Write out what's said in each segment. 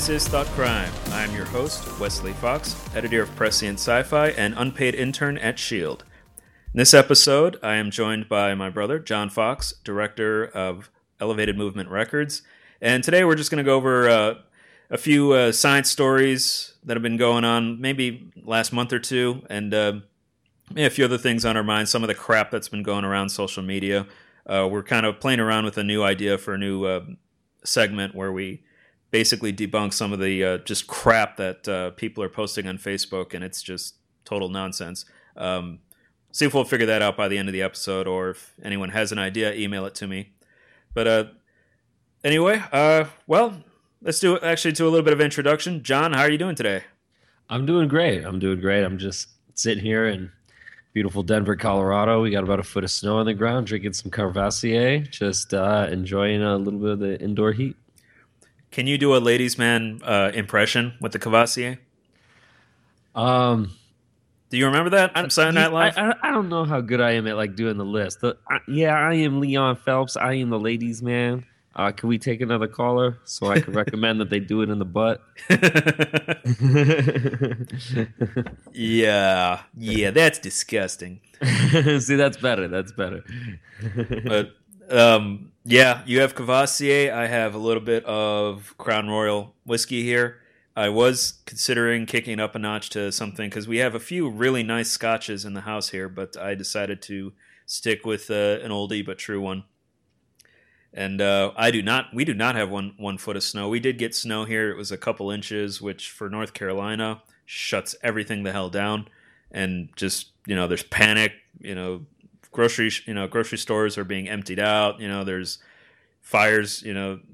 This is Thought Crime. I am your host, Wesley Fox, editor of Prescient Sci-Fi and unpaid intern at S.H.I.E.L.D. In this episode, I am joined by my brother, John Fox, director of Elevated Movement Records. And today we're just going to go over a few science stories that have been going on maybe last month or two, and a few other things on our minds, some of the crap that's been going around social media. We're kind of playing around with a new idea for a new segment where we basically debunk some of the just crap that people are posting on Facebook, and it's just total nonsense. See if we'll figure that out by the end of the episode, or if anyone has an idea, email it to me. But anyway, well, let's do a little bit of introduction. John, how are you doing today? I'm doing great. I'm just sitting here in beautiful Denver, Colorado. We got about a foot of snow on the ground, drinking some Courvoisier, just enjoying a little bit of the indoor heat. Can you do a ladies' man impression with the Courvoisier? Do you remember that from Saturday Night Live? I don't know how good I am at like doing the list. I am Leon Phelps. I am the ladies' man. Can we take another caller so I can recommend that they do it in the butt? Yeah, that's disgusting. See, that's better. But yeah, you have Courvoisier. I have a little bit of Crown Royal whiskey here. I was considering kicking up a notch to something because we have a few really nice scotches in the house here, but I decided to stick with an oldie but true one. And we do not have one foot of snow. We did get snow here. It was a couple inches, which for North Carolina shuts everything the hell down. And just, there's panic, grocery stores are being emptied out. There's fires,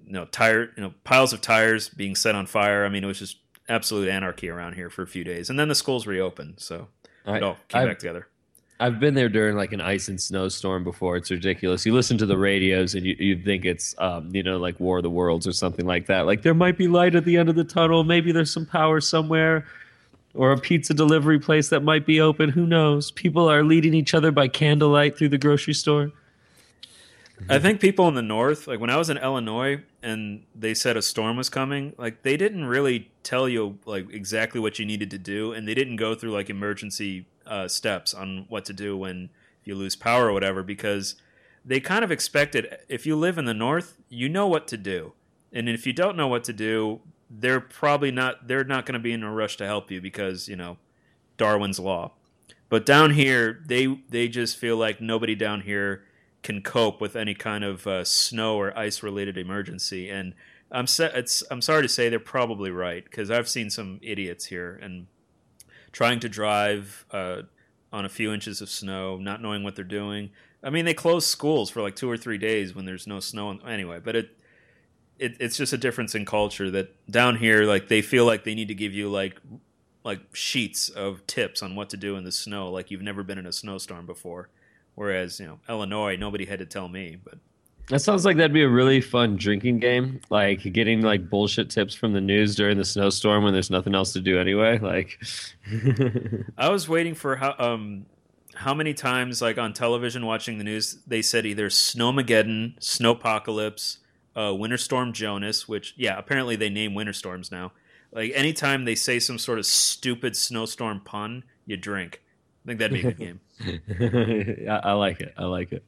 piles of tires being set on fire. I mean, it was just absolute anarchy around here for a few days. And then the schools reopened. So it all came back together. I've been there during like an ice and snowstorm before. It's ridiculous. You listen to the radios and you think it's, like War of the Worlds or something like that. Like there might be light at the end of the tunnel. Maybe there's some power somewhere, or a pizza delivery place that might be open. Who knows? People are leading each other by candlelight through the grocery store. I think people in the north, like when I was in Illinois and they said a storm was coming, like they didn't really tell you like exactly what you needed to do, and they didn't go through like emergency steps on what to do if you lose power or whatever, because they kind of expected if you live in the north, you know what to do, and if you don't know what to do, they're not going to be in a rush to help you because Darwin's law. But down here, they just feel like nobody down here can cope with any kind of snow or ice related emergency, and I'm sorry to say they're probably right, because I've seen some idiots here and trying to drive on a few inches of snow, not knowing what they're doing. I mean, they close schools for like 2 or 3 days when there's no snow. Anyway, but it's just a difference in culture that down here, like they feel like they need to give you like sheets of tips on what to do in the snow, like you've never been in a snowstorm before. Whereas, Illinois, nobody had to tell me, but. That sounds like that'd be a really fun drinking game, like getting like bullshit tips from the news during the snowstorm when there's nothing else to do anyway. Like, I was waiting for how many times, like on television watching the news, they said either Snowmageddon, Snowpocalypse, Winter Storm Jonas, which apparently they name winter storms now. Like anytime they say some sort of stupid snowstorm pun, you drink. I think that'd be a good game. I like it.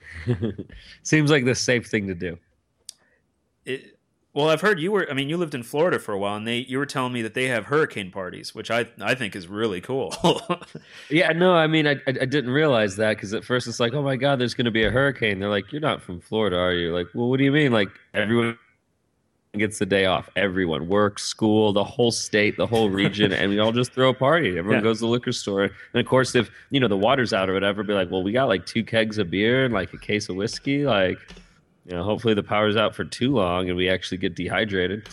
Seems like the safe thing to do. Well, I've heard you lived in Florida for a while, and you were telling me that they have hurricane parties, which I think is really cool. Yeah, no, I mean, I didn't realize that, because at first it's like, oh my God, there's going to be a hurricane. They're like, you're not from Florida, are you? Like, well, what do you mean? Like, everyone gets the day off. Everyone, work, school, the whole state, the whole region, and we all just throw a party. Everyone goes to the liquor store, and of course, if the water's out or whatever, be like, well, we got like 2 kegs of beer and like a case of whiskey. Like, hopefully the power's out for too long and we actually get dehydrated.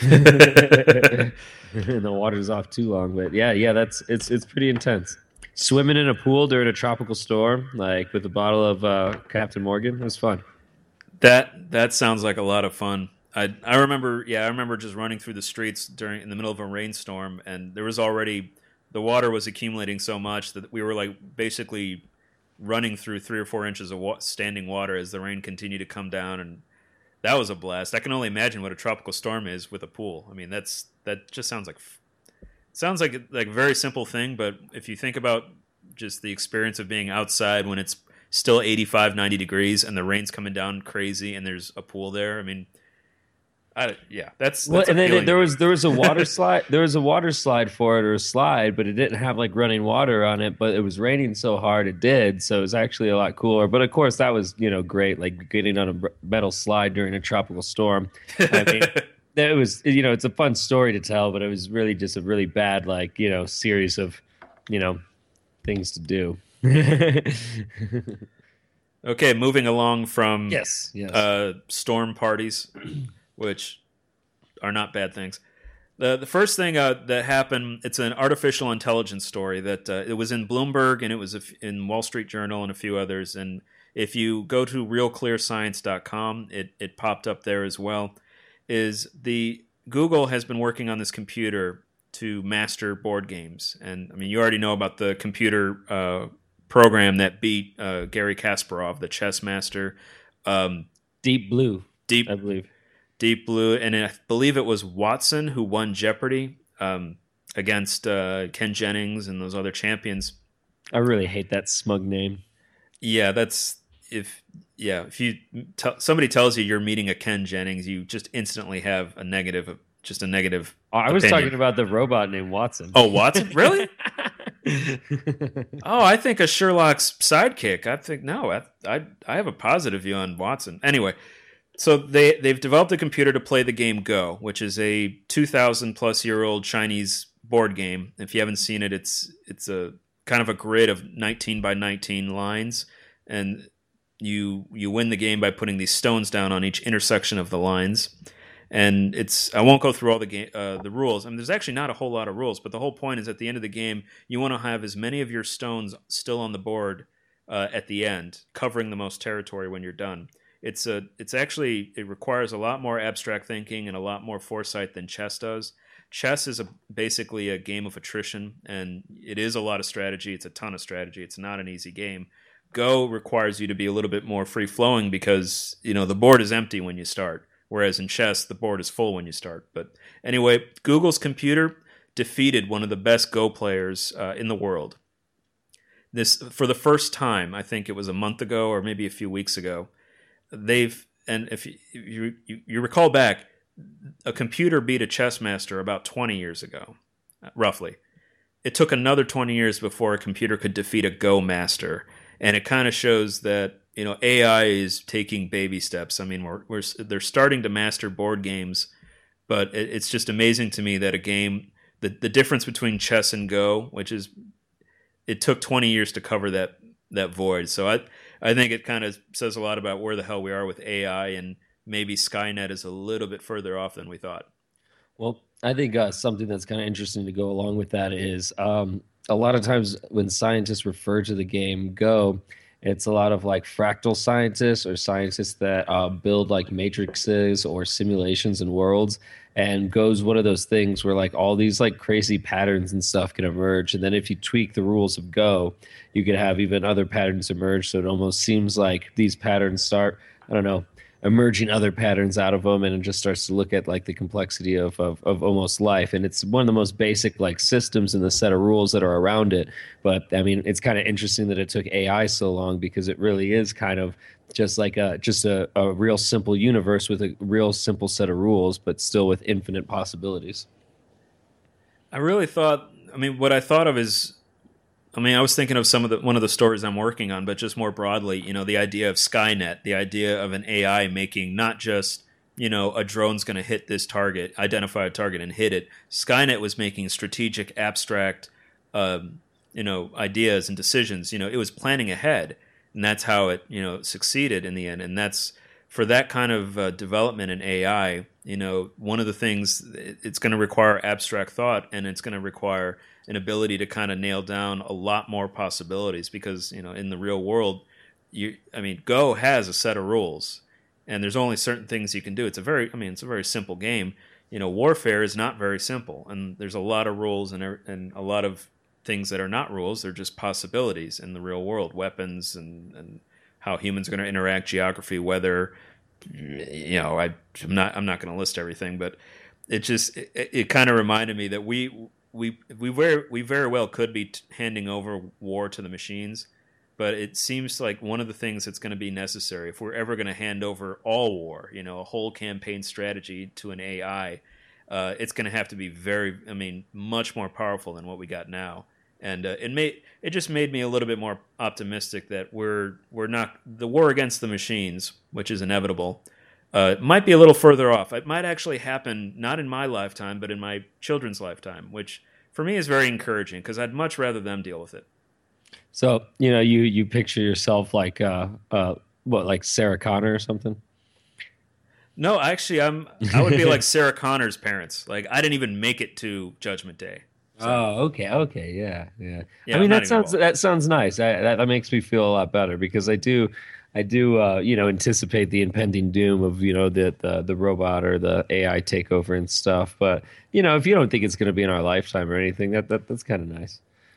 And the water's off too long. But yeah, it's pretty intense. Swimming in a pool during a tropical storm, like with a bottle of Captain Morgan, it was fun. That sounds like a lot of fun. I remember just running through the streets in the middle of a rainstorm, and there was already the water was accumulating so much that we were like basically running through 3 or 4 inches of standing water as the rain continued to come down, and that was a blast. I can only imagine what a tropical storm is with a pool. I mean, that just sounds like a very simple thing, but if you think about just the experience of being outside when it's still 85, 90 degrees and the rain's coming down crazy and there's a pool there, I mean, that's Well, and then appealing there to was me. a water slide. There was a water slide for it, or a slide, but it didn't have like running water on it. But it was raining so hard it did, so it was actually a lot cooler. But of course, that was great, like getting on a metal slide during a tropical storm. I mean, it was it's a fun story to tell, but it was really just a really bad like series of you know things to do. Okay, moving along from Yes. storm parties, which are not bad things. The first thing that happened, it's an artificial intelligence story that it was in Bloomberg and it was in Wall Street Journal and a few others. And if you go to realclearscience.com, it popped up there as well. Is the Google has been working on this computer to master board games, and I mean you already know about the computer program that beat Gary Kasparov, the chess master. Deep Blue, Deep I believe. Deep Blue, and I believe it was Watson who won Jeopardy against Ken Jennings and those other champions. I really hate that smug name. Yeah, if somebody tells you you're meeting a Ken Jennings, you just instantly have a negative Oh, I was opinion. talking about the robot named Watson. Oh, Watson, really? Oh, I think a Sherlock's sidekick. I think no, I have a positive view on Watson. Anyway, so they've developed a computer to play the game Go, which is a 2,000+ year old Chinese board game. If you haven't seen it, it's a kind of a grid of 19 by 19 lines, and you win the game by putting these stones down on each intersection of the lines. And I won't go through all the rules. I mean, there's actually not a whole lot of rules, but the whole point is at the end of the game, you want to have as many of your stones still on the board at the end, covering the most territory when you're done. It requires a lot more abstract thinking and a lot more foresight than chess does. Chess is basically a game of attrition, and it is a lot of strategy. It's a ton of strategy. It's not an easy game. Go requires you to be a little bit more free-flowing because the board is empty when you start. Whereas in chess, the board is full when you start. But anyway, Google's computer defeated one of the best Go players in the world. This for the first time, I think it was a month ago or maybe a few weeks ago. If you recall back, a computer beat a chess master about 20 years ago, roughly. It took another 20 years before a computer could defeat a Go master, and it kind of shows that AI is taking baby steps. I mean, they're starting to master board games, but it's just amazing to me that a game, the difference between chess and Go, which is it took 20 years to cover that void. So I think it kind of says a lot about where the hell we are with AI, and maybe Skynet is a little bit further off than we thought. Well, I think something that's kind of interesting to go along with that is a lot of times when scientists refer to the game Go, it's a lot of like fractal scientists or scientists that build like matrices or simulations and worlds. And Go's one of those things where like all these like crazy patterns and stuff can emerge. And then if you tweak the rules of Go, you could have even other patterns emerge. So it almost seems like these patterns start, I don't know, emerging other patterns out of them, and it just starts to look at like the complexity of almost life. And it's one of the most basic like systems in the set of rules that are around it. But I mean, it's kind of interesting that it took AI so long, because it really is kind of just like a real simple universe with a real simple set of rules, but still with infinite possibilities. I really thought. I mean, what I thought of is. I mean, I was thinking of one of the stories I'm working on, but just more broadly, the idea of Skynet, the idea of an AI making not just, a drone's going to hit this target, identify a target and hit it. Skynet was making strategic, abstract, ideas and decisions. It was planning ahead, and that's how it, succeeded in the end. And that's for that kind of development in AI. One of the things it's going to require abstract thought, and it's going to require an ability to kind of nail down a lot more possibilities, because in the real world, Go has a set of rules, and there's only certain things you can do. It's a very simple game. Warfare is not very simple, and there's a lot of rules and a lot of things that are not rules. They're just possibilities in the real world, weapons and how humans are going to interact, geography, weather, I'm not going to list everything, but it kind of reminded me that we very well could be handing over war to the machines, but it seems like one of the things that's going to be necessary if we're ever going to hand over all war, a whole campaign strategy to an AI, it's going to have to be much more powerful than what we got now. And it just made me a little bit more optimistic that we're not the war against the machines, which is inevitable. Might be a little further off. It might actually happen not in my lifetime, but in my children's lifetime, which for me is very encouraging because I'd much rather them deal with it. So, you picture yourself like what, like Sarah Connor or something? No, actually, I would be like Sarah Connor's parents. Like I didn't even make it to Judgment Day, so Oh, okay, yeah, yeah. I yeah, I'm mean, not that even sounds involved. that sounds nice. That makes me feel a lot better because I do, anticipate the impending doom of the robot or the AI takeover and stuff. But if you don't think it's going to be in our lifetime or anything, that's kind of nice.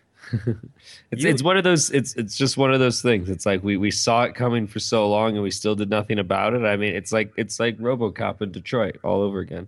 It's You one of those. It's just one of those things. It's like we saw it coming for so long and we still did nothing about it. I mean, it's like RoboCop in Detroit all over again.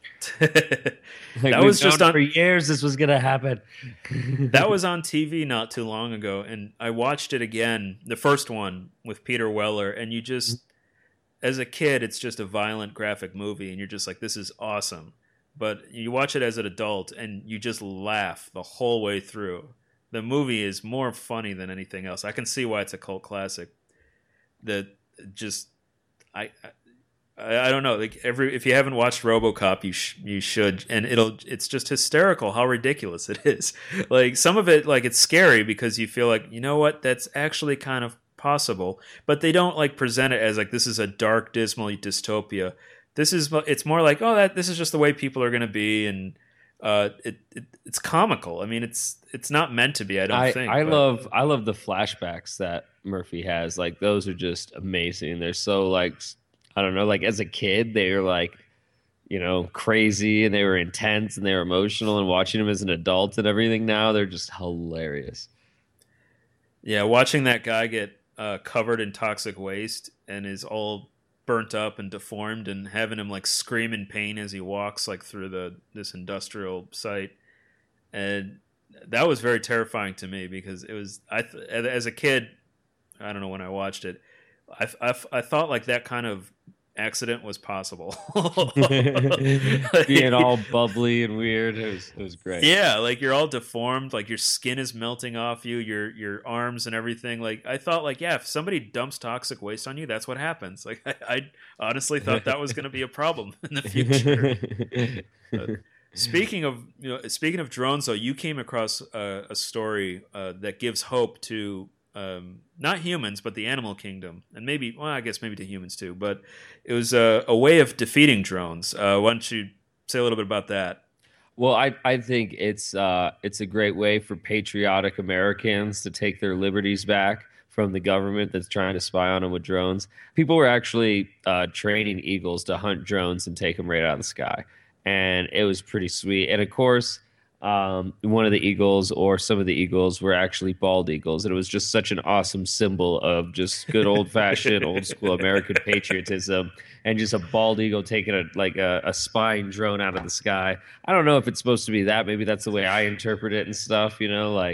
Like that we've was just known on for years this was gonna happen. that was on TV not too long ago, and I watched it again, the first one with Peter Weller, and you just, as a kid, it's just a violent graphic movie, and you're just like, this is awesome. But you watch it as an adult, and you just laugh the whole way through. The movie is more funny than anything else. I can see why it's a cult classic. That just I I don't know. Like if you haven't watched RoboCop, you should, and it's just hysterical how ridiculous it is. Like some of it, like it's scary because you feel like what, that's actually kind of possible, but they don't like present it as like this is a dark, dismal dystopia. It's more like, oh, that this is just the way people are going to be, and it's comical. I mean, it's not meant to be, I don't I think, I but love I love the flashbacks that Murphy has. Like those are just amazing. They're so like I don't know, like as a kid they were like, crazy and they were intense and they were emotional and watching them as an adult and everything now they're just hilarious. yeah, watching that guy get covered in toxic waste and is all burnt up and deformed, and having him like scream in pain as he walks like through this industrial site, and that was very terrifying to me because it was as a kid, I don't know when I watched it, I thought like that kind of accident was possible. Being Like, all bubbly and weird, it was great. yeah, like you're all deformed, like your skin is melting off you, your arms and everything. Like I thought, like yeah, if somebody dumps toxic waste on you, that's what happens. Like I honestly thought that was going to be a problem in the future. But speaking of drones, though, you came across a story that gives hope to not humans, but the animal kingdom, and maybe, well, I guess maybe to humans too. But it was a way of defeating drones. Why don't you say a little bit about that? Well, I think it's a great way for patriotic Americans to take their liberties back from the government that's trying to spy on them with drones. People were actually training eagles to hunt drones and take them right out of the sky, and it was pretty sweet. And of course, one of the eagles or some of the eagles were actually bald eagles, and it was just such an awesome symbol of just good old fashioned, old school American patriotism and just a bald eagle taking a spying drone out of the sky. I don't know if it's supposed to be that. Maybe that's the way I interpret it and stuff.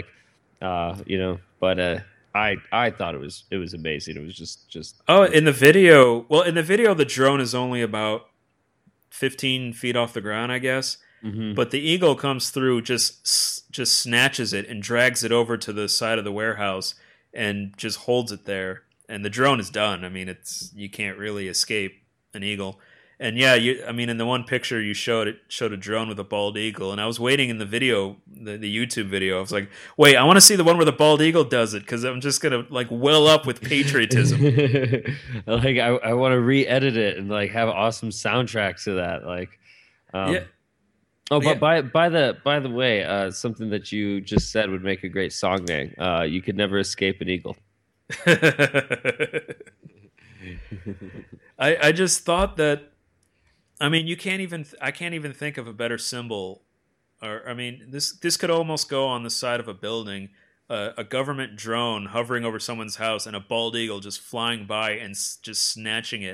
But I thought it was amazing. It was just Oh, in the video, the drone is only about 15 feet off the ground, I guess. hmm But the eagle comes through, just snatches it and drags it over to the side of the warehouse and just holds it there. And the drone is done. I mean, you can't really escape an eagle. And yeah, I mean, in the one picture you showed, it showed a drone with a bald eagle, and I was waiting in the video, the YouTube video. I was like, wait, I want to see the one where the bald eagle does it because I'm just gonna like well up with patriotism. like I want to re-edit it and like have an awesome soundtrack to that. Like, Yeah, um, oh, yeah. but by the way, something that you just said would make a great song name. You could never escape an eagle. I just thought that. I mean, you can't even. I can't even think of a better symbol. Or I mean, this could almost go on the side of a building. A government drone hovering over someone's house, and a bald eagle just flying by and just snatching it,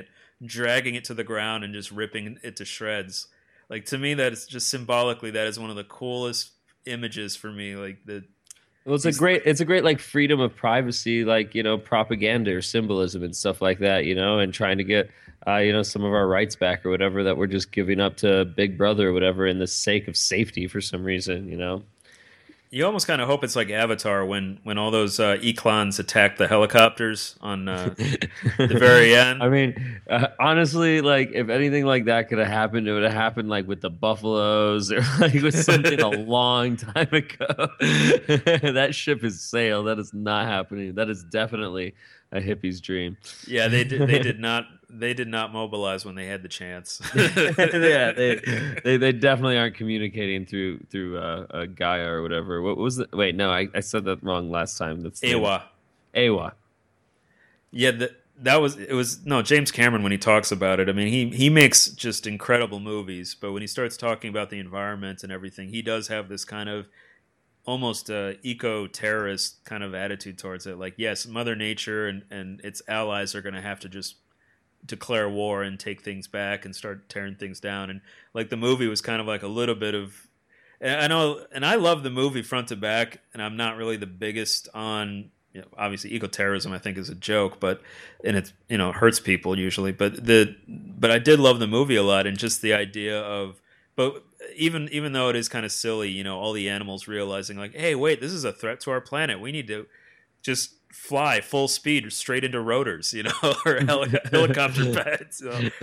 dragging it to the ground and just ripping it to shreds. Like to me, that is just symbolically that is one of the coolest images for me. Like the Well, these it's a great like freedom of privacy, like propaganda or symbolism and stuff like that, and trying to get some of our rights back or whatever that we're just giving up to Big Brother or whatever in the sake of safety for some reason. You almost kind of hope it's like Avatar when all those Eklons attack the helicopters on the very end. I mean, honestly, like if anything like that could have happened, it would have happened like with the Buffaloes or like with something a long time ago. That ship has sailed. That is not happening. That is definitely a hippie's dream. Yeah, they did not mobilize when they had the chance. Yeah, they definitely aren't communicating through Gaia or whatever. What was the? Wait, no, I said that wrong last time. That's Awa. Awa. Yeah, that was it was no James Cameron when he talks about it. I mean, he makes just incredible movies, but when he starts talking about the environment and everything, he does have this kind of almost eco-terrorist kind of attitude towards it. Like, yes, Mother Nature and its allies are going to have to just declare war and take things back and start tearing things down. And like the movie was kind of like a little bit of, and I know, and I love the movie front to back, and I'm not really the biggest on, obviously eco-terrorism I think is a joke, but and it hurts people usually, but I did love the movie a lot, and just the idea of, but even though it is kind of silly, all the animals realizing like, hey, wait, this is a threat to our planet. We need to just fly full speed straight into rotors, or helicopter pads.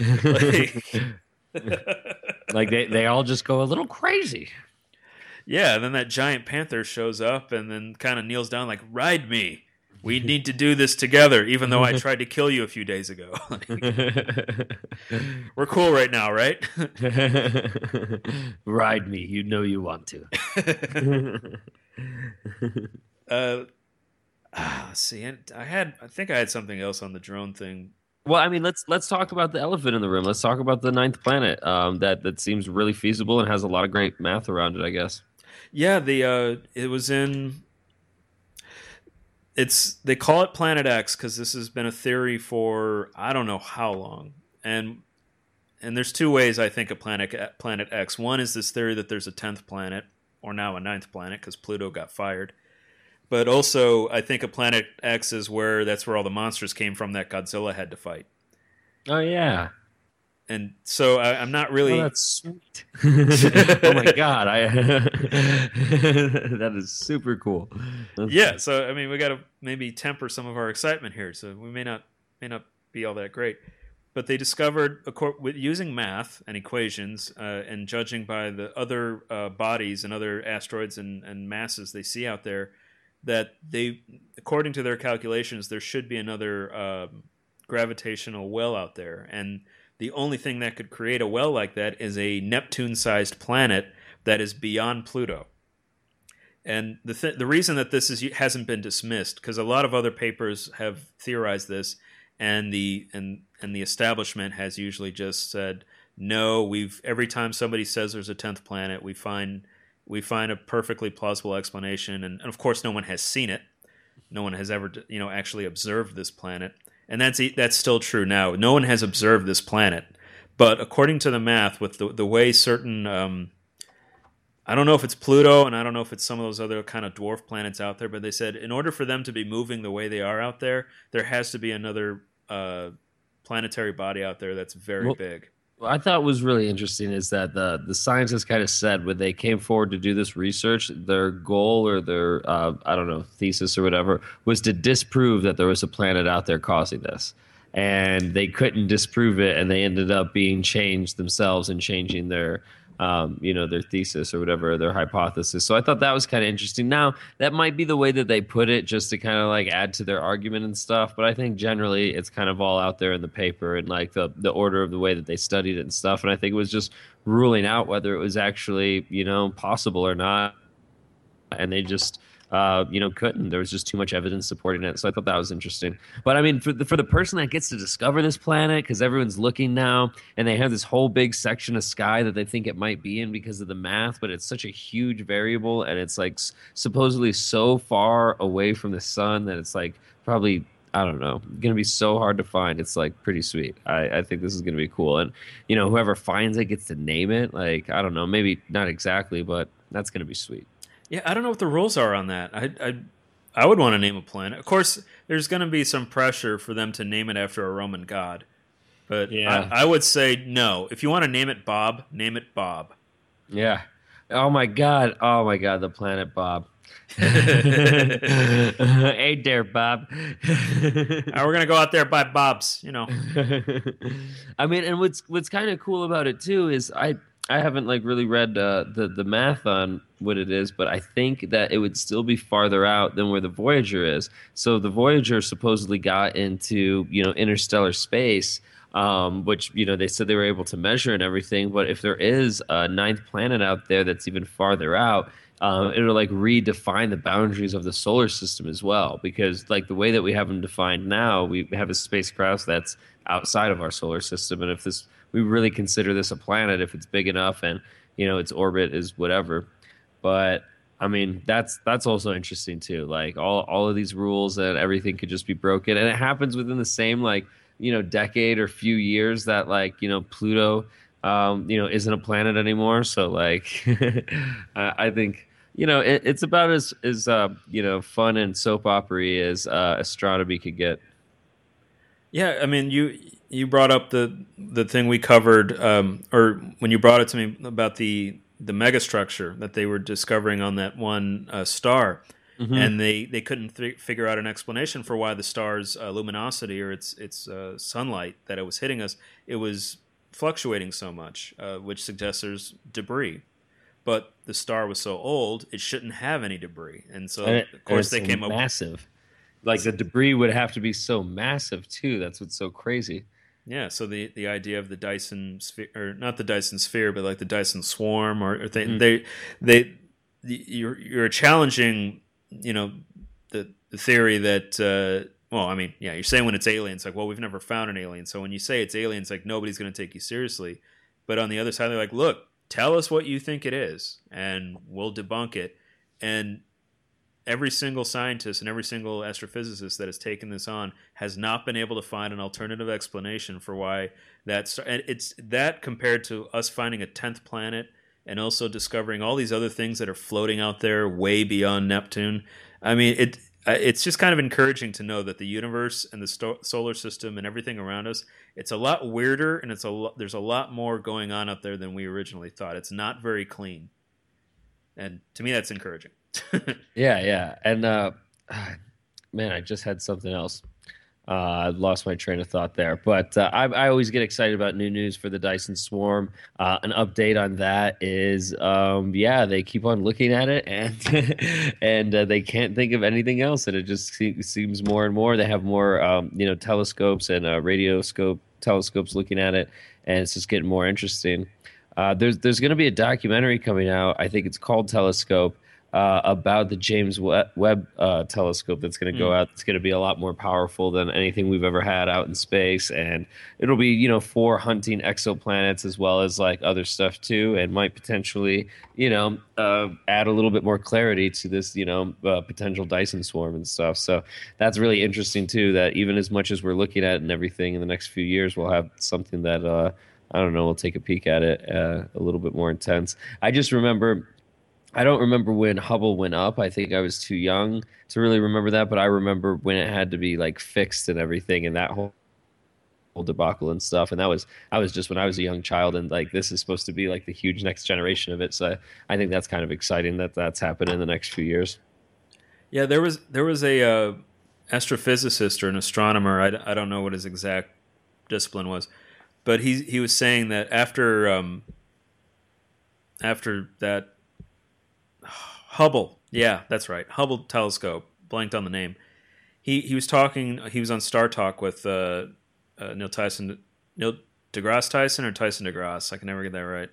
Like they all just go a little crazy. Yeah, and then that giant panther shows up and then kind of kneels down like, ride me. We need to do this together, even though I tried to kill you a few days ago. We're cool right now, right? Ride me. You know you want to. Let's see. I think I had something else on the drone thing. Well, I mean, let's talk about the elephant in the room. Let's talk about the ninth planet. That seems really feasible and has a lot of great math around it, I guess. Yeah, it was in. They call it Planet X because this has been a theory for I don't know how long, and there's two ways I think of Planet X. One is this theory that there's a 10th planet, or now a ninth planet because Pluto got fired. But also, I think of Planet X is that's where all the monsters came from that Godzilla had to fight. Oh yeah. And so I'm not really. Oh, that's sweet. Oh my god, that is super cool. Yeah, so I mean, we got to maybe temper some of our excitement here. So we may not be all that great, but they discovered with using math and equations and judging by the other bodies and other asteroids and masses they see out there, that according to their calculations, there should be another gravitational well out there, and the only thing that could create a well like that is a Neptune-sized planet that is beyond Pluto. And the reason that this hasn't been dismissed, because a lot of other papers have theorized this, and the establishment has usually just said no. Every time somebody says there's a 10th planet, we find a perfectly plausible explanation, and of course, no one has seen it. No one has ever actually observed this planet. And that's still true now. No one has observed this planet. But according to the math, with the way certain... I don't know if it's Pluto, and I don't know if it's some of those other kind of dwarf planets out there, but they said in order for them to be moving the way they are out there, there has to be another planetary body out there that's very big. What I thought was really interesting is that the scientists kind of said when they came forward to do this research, their goal or their I don't know, thesis or whatever was to disprove that there was a planet out there causing this, and they couldn't disprove it, and they ended up being changed themselves and changing their their thesis or whatever, their hypothesis. So I thought that was kind of interesting. Now, that might be the way that they put it just to kind of like add to their argument and stuff. But I think generally it's kind of all out there in the paper and like the order of the way that they studied it and stuff. And I think it was just ruling out whether it was actually, possible or not. And they just, couldn't. There was just too much evidence supporting it. So I thought that was interesting. But I mean, for the person that gets to discover this planet, because everyone's looking now, and they have this whole big section of sky that they think it might be in because of the math, but it's such a huge variable, and it's like supposedly so far away from the sun that it's like probably I don't know, going to be so hard to find. It's like pretty sweet. I think this is going to be cool. And, whoever finds it gets to name it. Like, I don't know, maybe not exactly, but that's going to be sweet. Yeah, I don't know what the rules are on that. I would want to name a planet. Of course, there's going to be some pressure for them to name it after a Roman god. But Yeah. I would say no. If you want to name it Bob, name it Bob. Yeah. Oh my God. Oh my God. The planet Bob. We're Hey there, Bob. gonna go out there by Bob's. I mean, and what's kind of cool about it too is I haven't like really read the math on what it is, but I think that it would still be farther out than where the Voyager is. So the Voyager supposedly got into interstellar space, which they said they were able to measure and everything. But if there is a ninth planet out there that's even farther out, it'll like redefine the boundaries of the solar system as well. Because like the way that we have them defined now, we have a spacecraft that's outside of our solar system, and if this we really consider this a planet if it's big enough and its orbit is whatever. But I mean that's also interesting too. Like all of these rules and everything could just be broken, and it happens within the same like decade or few years that like Pluto isn't a planet anymore. So like I think it's about as fun and soap opera as astronomy could get. Yeah, I mean, you brought up the thing we covered, or when you brought it to me about the megastructure that they were discovering on that one star, and they couldn't figure out an explanation for why the star's luminosity or its sunlight that it was hitting us, it was fluctuating so much, which suggests there's debris. But the star was so old, it shouldn't have any debris, and so of course they came up massive. Like the debris would have to be so massive too. That's what's so crazy. Yeah, so the idea of the Dyson sphere, or not the Dyson sphere, but like the Dyson swarm, or you're challenging, the theory that well, I mean, yeah, you're saying when it's aliens, like, well, we've never found an alien, so when you say it's aliens, like nobody's going to take you seriously. But on the other side, they're like, look, tell us what you think it is, and we'll debunk it. And every single scientist and every single astrophysicist that has taken this on has not been able to find an alternative explanation for why and it's that compared to us finding a 10th planet and also discovering all these other things that are floating out there way beyond Neptune. I mean, it's just kind of encouraging to know that the universe and the solar system and everything around us, it's a lot weirder, and there's a lot more going on out there than we originally thought. It's not very clean. And to me, that's encouraging. Yeah. And man, I just had something else. I lost my train of thought there, but I always get excited about new news for the Dyson Swarm. An update on that is, they keep on looking at it, and and they can't think of anything else, and it just seems more and more. They have more, telescopes and radioscope telescopes looking at it, and it's just getting more interesting. There's going to be a documentary coming out. I think it's called Telescope. About the James Webb telescope that's going to go out. It's going to be a lot more powerful than anything we've ever had out in space, and it'll be for hunting exoplanets as well as like other stuff too, and might potentially add a little bit more clarity to this potential Dyson swarm and stuff. So that's really interesting too. That even as much as we're looking at it and everything in the next few years, we'll have something that I don't know. We'll take a peek at it a little bit more intense. I don't remember when Hubble went up. I think I was too young to really remember that, but I remember when it had to be like fixed and everything, and that whole debacle and stuff. And I was just when I was a young child, and like this is supposed to be like the huge next generation of it. So I think that's kind of exciting that that's happening in the next few years. Yeah, there was a astrophysicist or an astronomer. I don't know what his exact discipline was, but he was saying that after that. Hubble, yeah, that's right. Hubble telescope. Blanked on the name. He was talking. He was on Star Talk with Neil deGrasse Tyson or Tyson deGrasse. I can never get that right.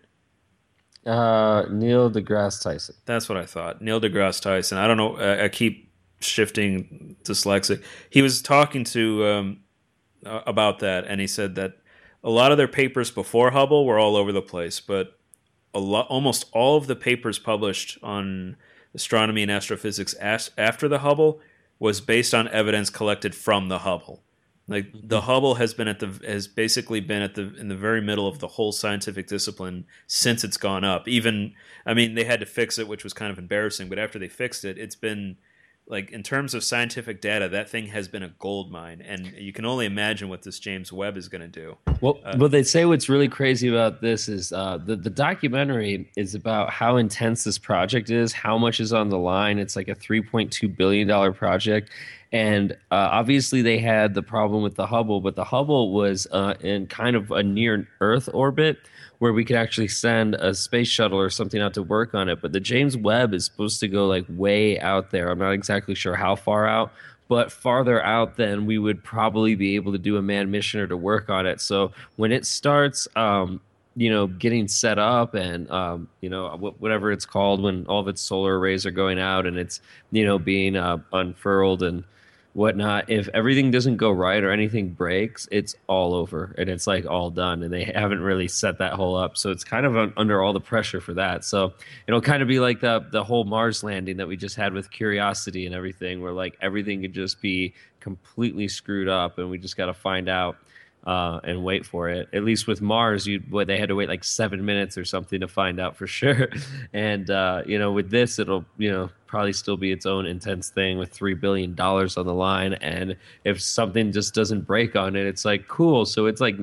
Neil deGrasse Tyson. That's what I thought. Neil deGrasse Tyson. I don't know. I keep shifting dyslexic. He was talking to about that, and he said that a lot of their papers before Hubble were all over the place, but almost all of the papers published on astronomy and astrophysics after the Hubble was based on evidence collected from the Hubble. Like the Hubble has basically been in the very middle of the whole scientific discipline since it's gone up. Even, I mean, they had to fix it, which was kind of embarrassing. But after they fixed it, it's been like, in terms of scientific data, that thing has been a gold mine, and you can only imagine what this James Webb is going to do. Well, what they say what's really crazy about this is the documentary is about how intense this project is, how much is on the line. It's like a $3.2 billion project. And obviously, they had the problem with the Hubble, but the Hubble was in kind of a near Earth orbit where we could actually send a space shuttle or something out to work on it. But the James Webb is supposed to go like way out there. I'm not exactly sure how far out, but farther out than we would probably be able to do a manned mission or to work on it. So when it starts, getting set up and, whatever it's called, when all of its solar arrays are going out and it's, being unfurled and whatnot, if everything doesn't go right or anything breaks, it's all over and it's like all done. And they haven't really set that whole up. So it's kind of under all the pressure for that. So it'll kind of be like the whole Mars landing that we just had with Curiosity and everything, where like everything could just be completely screwed up and we just got to find out and wait for it. At least with Mars, they had to wait like 7 minutes or something to find out for sure. And with this, it'll probably still be its own intense thing with $3 billion on the line. And if something just doesn't break on it, it's like cool. So it's like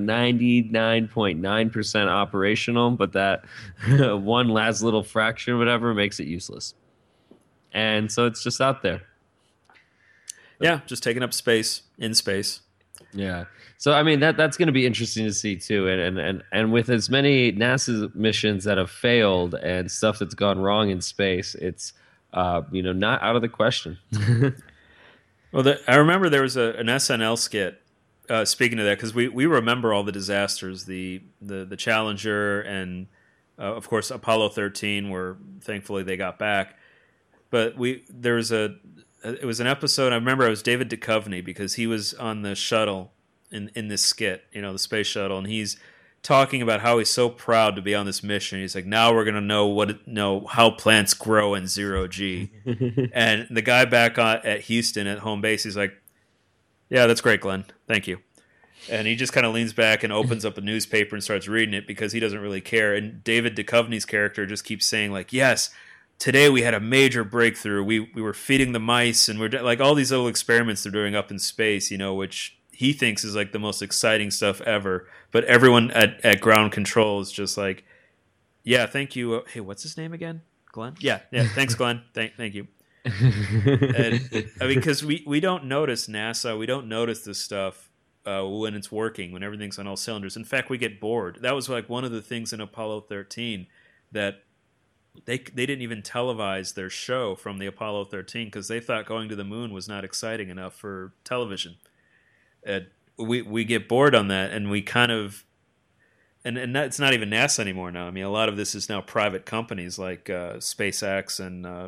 99.9% operational, but that one last little fraction, or whatever, makes it useless. And so it's just out there. Yeah, just taking up space in space. Yeah. So I mean that's going to be interesting to see too, and with as many NASA missions that have failed and stuff that's gone wrong in space, it's not out of the question. Well, I remember there was an SNL skit. Speaking of that, because we remember all the disasters, the Challenger, and of course Apollo 13, where thankfully they got back. But it was an episode. I remember it was David Duchovny, because he was on the shuttle in this skit, the space shuttle, and he's talking about how he's so proud to be on this mission. He's like, now we're going to know how plants grow in zero G. And the guy back at Houston at home base, he's like, yeah, that's great, Glenn. Thank you. And he just kind of leans back and opens up a newspaper and starts reading it because he doesn't really care. And David Duchovny's character just keeps saying like, yes, today we had a major breakthrough. We were feeding the mice, and we're like all these little experiments they're doing up in space, which he thinks is like the most exciting stuff ever. But everyone at ground control is just like, yeah, thank you. Hey, what's his name again? Glenn? Yeah. Thanks, Glenn. Thank you. And, I mean, because we don't notice NASA. We don't notice this stuff when it's working, when everything's on all cylinders. In fact, we get bored. That was like one of the things in Apollo 13 that they didn't even televise their show from the Apollo 13 because they thought going to the moon was not exciting enough for television. We get bored on that, and we kind of, and it's not even NASA anymore now. I mean, a lot of this is now private companies like SpaceX and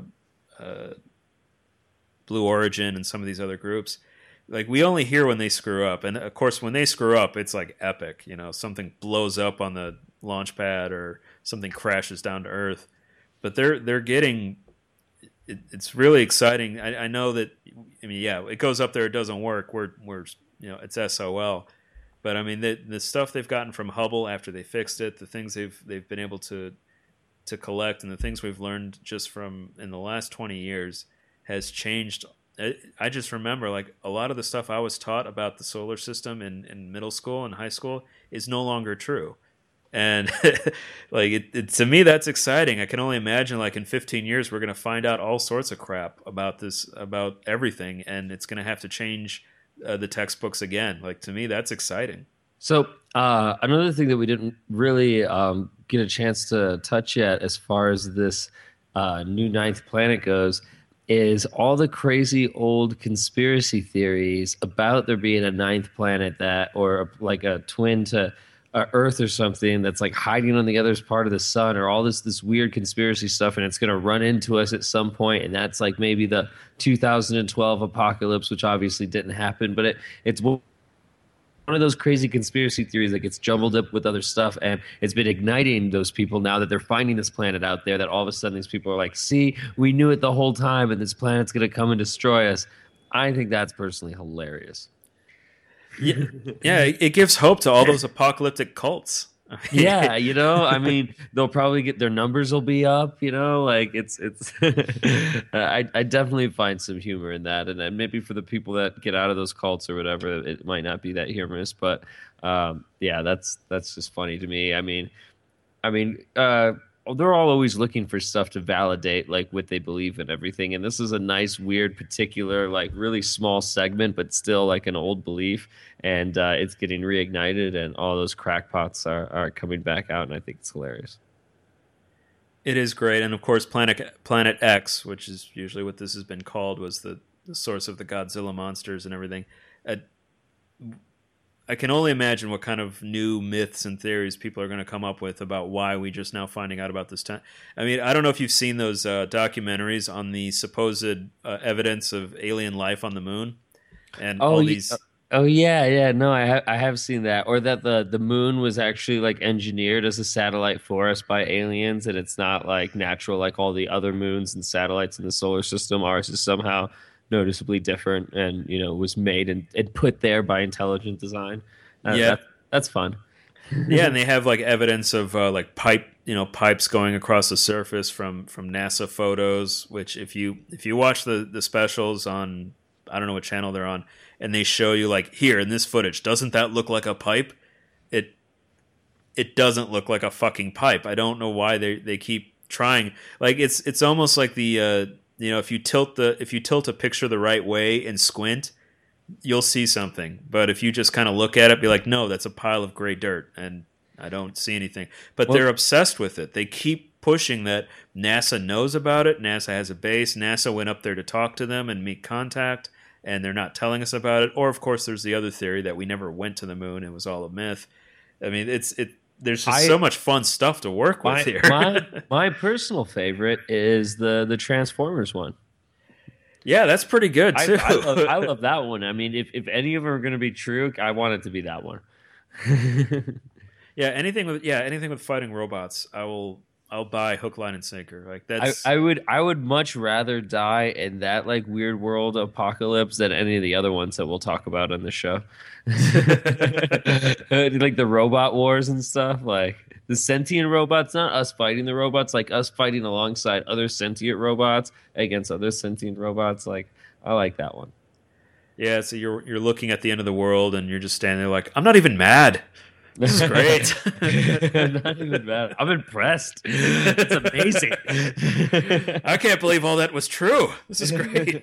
Blue Origin and some of these other groups. Like, we only hear when they screw up, and of course, when they screw up, it's like epic. Something blows up on the launch pad or something crashes down to Earth. But they're getting. It's really exciting. I know that. I mean, yeah, it goes up there, it doesn't work. We're it's SOL. But I mean, the stuff they've gotten from Hubble after they fixed it, the things they've been able to collect, and the things we've learned just from in the last 20 years has changed. I just remember like a lot of the stuff I was taught about the solar system in middle school and high school is no longer true. And like to me, that's exciting. I can only imagine like in 15 years, we're going to find out all sorts of crap about this, about everything. And it's going to have to change the textbooks again. Like, to me, that's exciting. So another thing that we didn't really get a chance to touch yet as far as this new ninth planet goes is all the crazy old conspiracy theories about there being a ninth planet or like a twin to Earth or something that's like hiding on the other part of the sun, or all this weird conspiracy stuff, and it's going to run into us at some point, and that's like maybe the 2012 apocalypse, which obviously didn't happen, but it's one of those crazy conspiracy theories that gets jumbled up with other stuff, and it's been igniting those people now that they're finding this planet out there, that all of a sudden these people are like, see, we knew it the whole time, and this planet's going to come and destroy us. I think that's personally hilarious. Yeah, yeah, it gives hope to all those apocalyptic cults. I mean, Yeah, I mean, they'll probably get their numbers will be up, like it's I definitely find some humor in that. And then maybe for the people that get out of those cults or whatever, it might not be that humorous, but yeah, that's just funny to me. I mean, they're all always looking for stuff to validate like what they believe in everything. And this is a nice, weird, particular, like really small segment, but still like an old belief. And it's getting reignited, and all those crackpots are coming back out, and I think it's hilarious. it is great, and of course, Planet X, which is usually what this has been called, was the source of the Godzilla monsters and everything. Uh, I can only imagine what kind of new myths and theories people are going to come up with about why we just now finding out about this time. I mean, I don't know if you've seen those documentaries on the supposed evidence of alien life on the moon and Oh, all these. oh yeah, yeah. No, I have seen that, or that the moon was actually like engineered as a satellite for us by aliens, and it's not like natural like all the other moons and satellites in the solar system. Ours is somehow noticeably different, and was made and put there by intelligent design. Uh, Yeah, that that's fun. yeah, and they have like evidence of like pipes going across the surface from NASA photos. Which if you watch the specials on, I don't know what channel they're on, and they show you like, here in this footage, doesn't that look like a pipe? It it doesn't look like a fucking pipe. I don't know why they keep trying. Like it's almost like the if you tilt a picture the right way and squint, you'll see something. But if you just kind of look at it, be like, no, that's a pile of gray dirt, and I don't see anything. But Well, they're obsessed with it. They keep pushing that NASA knows about it. NASA has a base. NASA went up there to talk to them and make contact, and they're not telling us about it. Or of course, there's the other theory that we never went to the moon. It was all a myth. I mean, it. There's just I so much fun stuff to work with my here. my personal favorite is the Transformers one. Yeah, that's pretty good too. I love that one. I mean, if any of them are going to be true, I want it to be that one. Anything with fighting robots, I'll buy hook, line, and sinker. Like I, that's I would I would much rather die in that like weird world apocalypse than any of the other ones that we'll talk about on the show. Like the robot wars and stuff, like the sentient robots, not us fighting the robots, like us fighting alongside other sentient robots against other sentient robots. Like I like that one. yeah. So you're looking at the end of the world, and you're just standing there like, I'm not even mad. This is great. Not even bad. I'm impressed. It's amazing. I can't believe all that was true. This is great.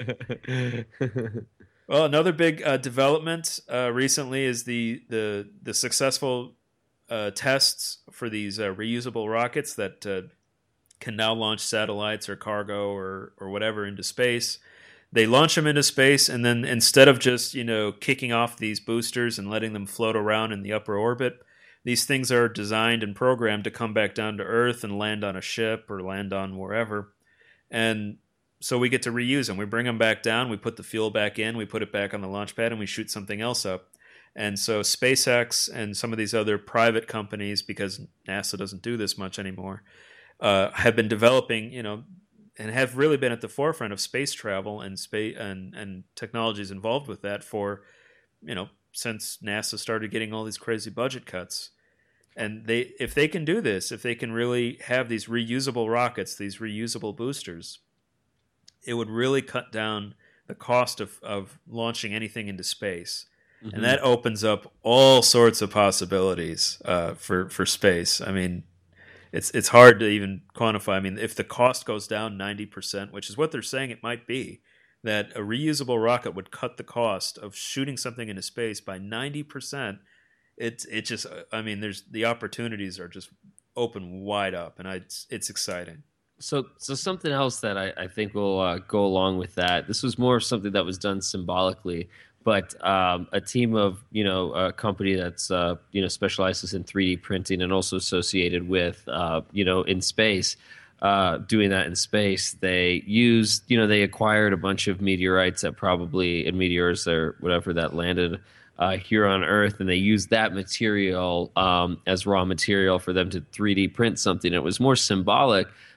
Well, another big development recently is the successful tests for these reusable rockets that can now launch satellites or cargo or whatever into space. They launch them into space, and then instead of just kicking off these boosters and letting them float around in the upper orbit, these things are designed and programmed to come back down to Earth and land on a ship or land on wherever. And so we get to reuse them. We bring them back down, we put the fuel back in, we put it back on the launch pad, and we shoot something else up. And so SpaceX and some of these other private companies, because NASA doesn't do this much anymore, have been developing, and have really been at the forefront of space travel and space and technologies involved with that for, since NASA started getting all these crazy budget cuts. And if they can do this, if they can really have these reusable rockets, these reusable boosters, it would really cut down the cost of launching anything into space. Mm-hmm. And that opens up all sorts of possibilities for space. I mean, it's hard to even quantify. I mean, if the cost goes down 90%, which is what they're saying it might be, that a reusable rocket would cut the cost of shooting something into space by 90%. It just, I mean, there's the opportunities are just open wide up, and it's exciting. So something else that I think will go along with that. This was more of something that was done symbolically, but a team of a company that's specializes in 3D printing and also associated with in space. Doing that in space, they used they acquired a bunch of meteorites that probably and meteors or whatever that landed here on Earth, and they used that material as raw material for them to 3D print something. It was more symbolic,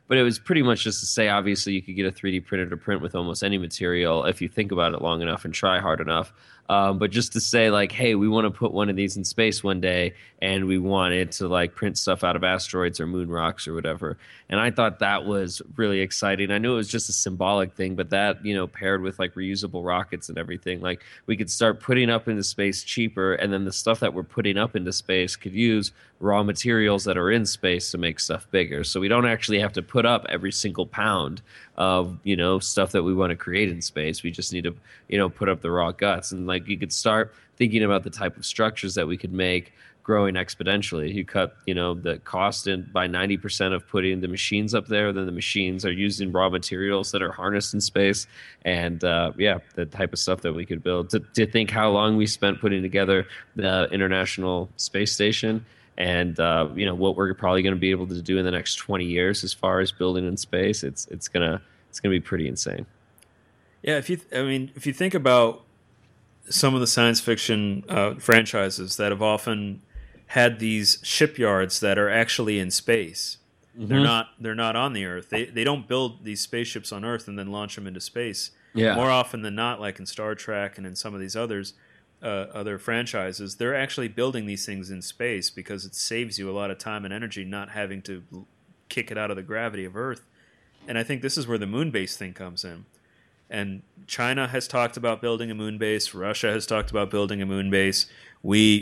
But it was pretty much just to say, obviously, you could get a 3D printer to print with almost any material if you think about it long enough and try hard enough. But just to say, like, hey, we want to put one of these in space one day, and we want it to like print stuff out of asteroids or moon rocks or whatever. And I thought that was really exciting. I knew it was just a symbolic thing, but that, paired with like reusable rockets and everything, like we could start putting up into space cheaper, and then the stuff that we're putting up into space could use raw materials that are in space to make stuff bigger. So we don't actually have to put up every single pound of, stuff that we want to create in space. We just need to, put up the raw guts. And like you could start thinking about the type of structures that we could make growing exponentially. You cut, the cost in by 90% of putting the machines up there. Then the machines are using raw materials that are harnessed in space. And the type of stuff that we could build. To think how long we spent putting together the International Space Station, and what we're probably going to be able to do in the next 20 years as far as building in space, it's gonna be pretty insane. Yeah, if you think about some of the science fiction franchises that have often had these shipyards that are actually in space. Mm-hmm. They're not on the Earth. They don't build these spaceships on Earth and then launch them into space. Yeah. More often than not, like in Star Trek and in some of these other franchises, they're actually building these things in space because it saves you a lot of time and energy not having to kick it out of the gravity of Earth. And I think this is where the moon base thing comes in. And China has talked about building a moon base. Russia has talked about building a moon base. The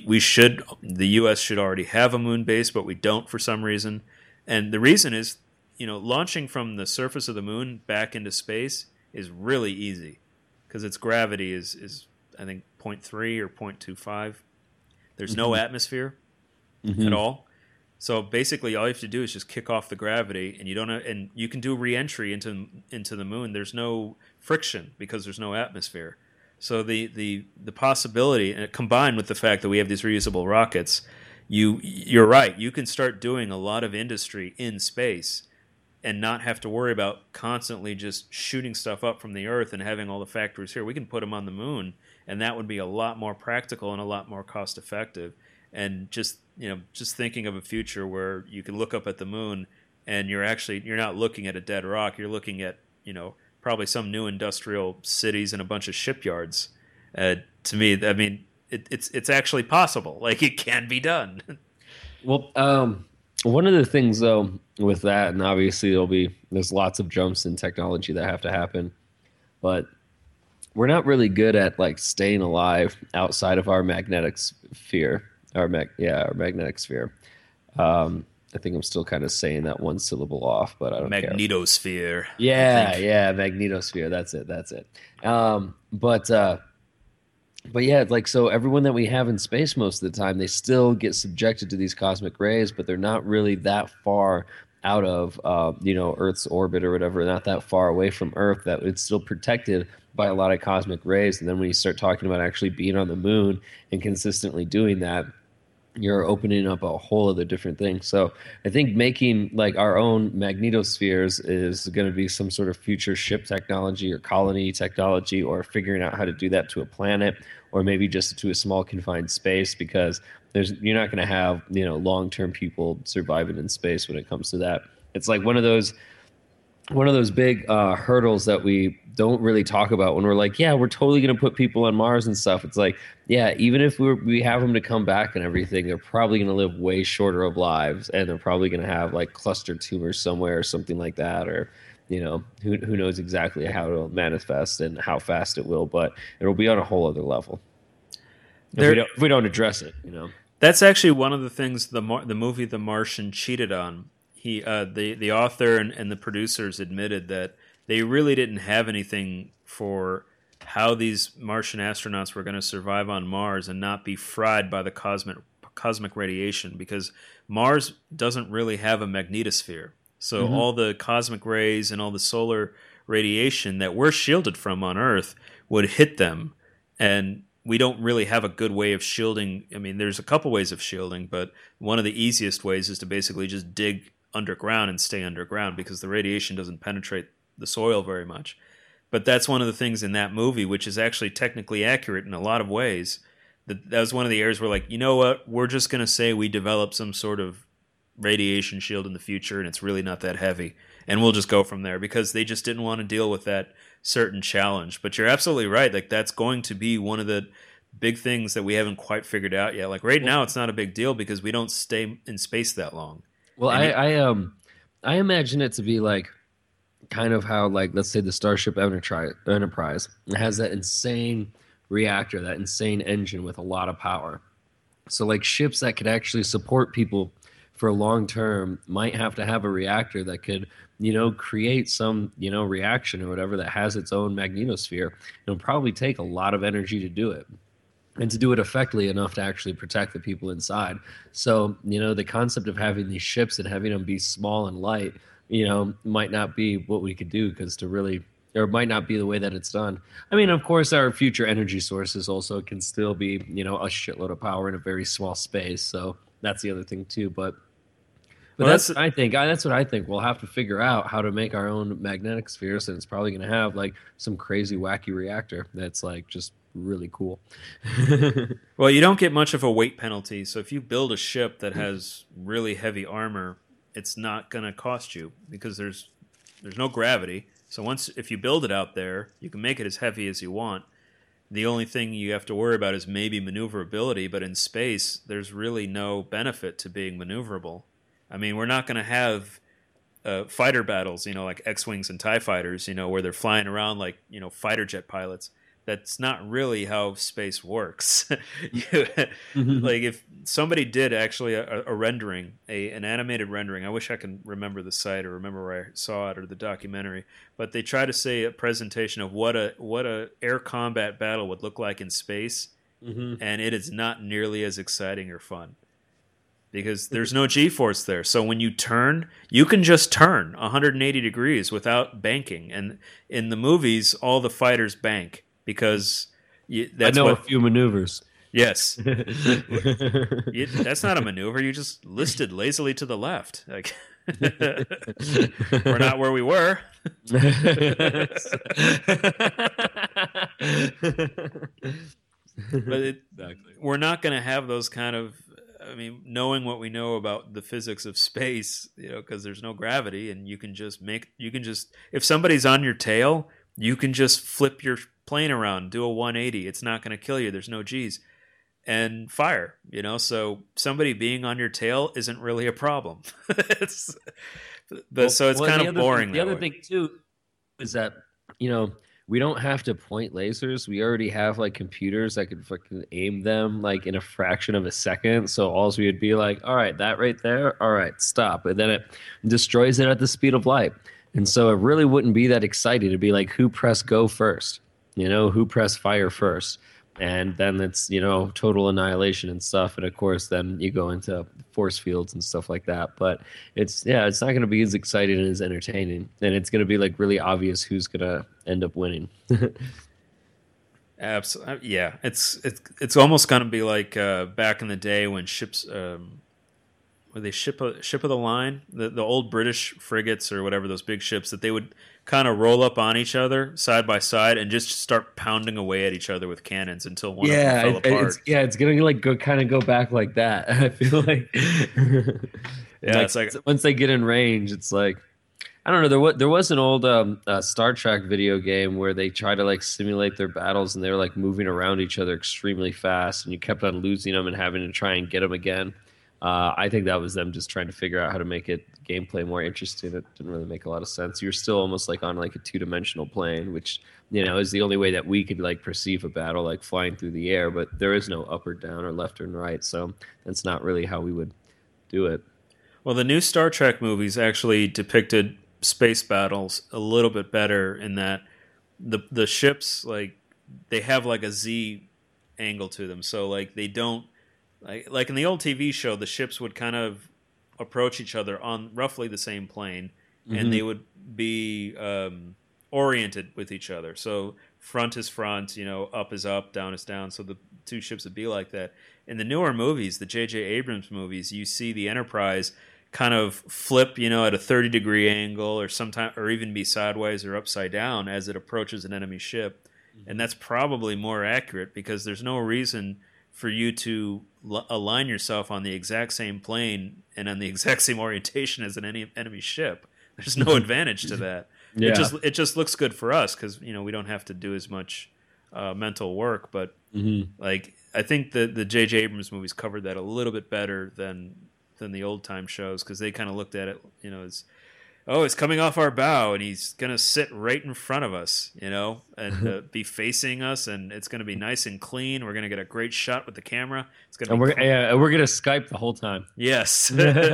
U.S. should already have a moon base, but we don't for some reason. And the reason is, launching from the surface of the moon back into space is really easy because its gravity is I think 0.3 or 0.25. There's no atmosphere at all. So basically, all you have to do is just kick off the gravity, and you can do re-entry into the moon. There's no friction because there's no atmosphere. So the possibility, and combined with the fact that we have these reusable rockets, you're right. You can start doing a lot of industry in space and not have to worry about constantly just shooting stuff up from the Earth and having all the factories here. We can put them on the moon, and that would be a lot more practical and a lot more cost effective. And just thinking of a future where you can look up at the moon and you're not looking at a dead rock. You're looking at probably some new industrial cities and a bunch of shipyards. To me, I mean, it's actually possible. Like it can be done. Well, one of the things though with that, and obviously there's lots of jumps in technology that have to happen, but we're not really good at like staying alive outside of our magnetic sphere. Our magnetic sphere. I think I'm still kind of saying that one syllable off, but I don't care. Magnetosphere. Yeah, magnetosphere. That's it. But yeah, like so everyone that we have in space most of the time, they still get subjected to these cosmic rays, but they're not really that far out of Earth's orbit or whatever, not that far away from Earth, that it's still protected by a lot of cosmic rays. And then when you start talking about actually being on the moon and consistently doing that, you're opening up a whole other different thing. So I think making like our own magnetospheres is going to be some sort of future ship technology or colony technology, or figuring out how to do that to a planet, or maybe just to a small confined space, because you're not going to have long-term people surviving in space when it comes to that. It's like one of those big hurdles that we don't really talk about when we're like, yeah, we're totally going to put people on Mars and stuff. It's like, yeah, even if we have them to come back and everything, they're probably going to live way shorter of lives, and they're probably going to have like cluster tumors somewhere or something like that, or who knows exactly how it'll manifest and how fast it will, but it'll be on a whole other level if we don't address it. That's actually one of the things the movie The Martian cheated on. The author and the producers admitted that they really didn't have anything for how these Martian astronauts were going to survive on Mars and not be fried by the cosmic radiation, because Mars doesn't really have a magnetosphere. So all the cosmic rays and all the solar radiation that we're shielded from on Earth would hit them, and we don't really have a good way of shielding. I mean, there's a couple ways of shielding, but one of the easiest ways is to basically just dig underground and stay underground, because the radiation doesn't penetrate the soil very much. But that's one of the things in that movie, which is actually technically accurate in a lot of ways. That was one of the areas where, like, you know what, we're just going to say we developed some sort of radiation shield in the future, and it's really not that heavy, and we'll just go from there because they just didn't want to deal with that certain challenge. But you're absolutely right. Like that's going to be one of the big things that we haven't quite figured out yet. Like right now, it's not a big deal because we don't stay in space that long. Well, And I imagine it to be like kind of how, like, let's say the Starship Enterprise has that insane reactor, that insane engine with a lot of power. So like ships that could actually support people for long term might have to have a reactor that could, create some, reaction or whatever that has its own magnetosphere. It'll probably take a lot of energy to do it, and to do it effectively enough to actually protect the people inside. So, the concept of having these ships and having them be small and light, might not be what we could do, because to really, or it might not be the way that it's done. I mean, of course, our future energy sources also can still be, a shitload of power in a very small space. So that's the other thing too. But well, that's what I think. We'll have to figure out how to make our own magnetic spheres, and it's probably going to have like some crazy wacky reactor that's like just really cool. well, you don't get much of a weight penalty. So if you build a ship that has really heavy armor, it's not going to cost you because there's no gravity. So if you build it out there, you can make it as heavy as you want. The only thing you have to worry about is maybe maneuverability, but in space, there's really no benefit to being maneuverable. I mean, we're not going to have fighter battles, like X-Wings and TIE fighters, where they're flying around like, fighter jet pilots. That's not really how space works. Like if somebody did actually a rendering, an animated rendering, I wish I can remember the site or remember where I saw it or the documentary, but they try to say a presentation of what a air combat battle would look like in space, and it is not nearly as exciting or fun. Because there's no G-force there. So when you turn, you can just turn 180 degrees without banking. And in the movies, all the fighters bank because that's I know a few maneuvers. Yes. That's not a maneuver. You just listed lazily to the left. Like, we're not where we were. But we're not going to have those kind of, I mean, knowing what we know about the physics of space, because there's no gravity, and you can just if somebody's on your tail, you can just flip your plane around, do a 180. It's not going to kill you. There's no G's. And fire, so somebody being on your tail isn't really a problem. So it's kind of boring. The other thing too is that, we don't have to point lasers. We already have like computers that could fucking aim them like in a fraction of a second. So all we would be like, all right, that right there, all right, stop. And then it destroys it at the speed of light. And so it really wouldn't be that exciting to be like, who pressed go first? Who pressed fire first? And then it's, total annihilation and stuff. And of course, then you go into force fields and stuff like that. But it's not going to be as exciting and as entertaining. And it's going to be like really obvious who's going to end up winning. Absolutely. Yeah. It's almost going to be like back in the day when ships, were they ship of the line? The old British frigates or whatever, those big ships that they would kind of roll up on each other side by side and just start pounding away at each other with cannons until one of them fell apart. It's gonna like go back like that. I feel like it's like once they get in range, it's like, I don't know. There was an old Star Trek video game where they try to like simulate their battles, and they were like moving around each other extremely fast, and you kept on losing them and having to try and get them again. I think that was them just trying to figure out how to make it gameplay more interesting. It didn't really make a lot of sense. You're still almost like on like a two-dimensional plane, which, is the only way that we could like perceive a battle, like flying through the air, but there is no up or down or left or right. So that's not really how we would do it. Well, the new Star Trek movies actually depicted space battles a little bit better in that the ships, like, they have like a Z angle to them. So like they don't, like in the old TV show, the ships would kind of approach each other on roughly the same plane, and they would be oriented with each other. So front is front, up is up, down is down. So the two ships would be like that. In the newer movies, the J.J. Abrams movies, you see the Enterprise kind of flip, at a 30-degree angle, or even be sideways or upside down as it approaches an enemy ship, and that's probably more accurate because there's no reason for you to align yourself on the exact same plane and on the exact same orientation as an enemy ship. There's no advantage to that. Yeah. It just looks good for us because we don't have to do as much mental work. But like I think the J.J. Abrams movies covered that a little bit better than the old time shows because they kind of looked at it as it's coming off our bow and he's gonna sit right in front of us, and be facing us, and it's gonna be nice and clean. We're gonna get a great shot with the camera. It's gonna we're gonna Skype the whole time. Yes.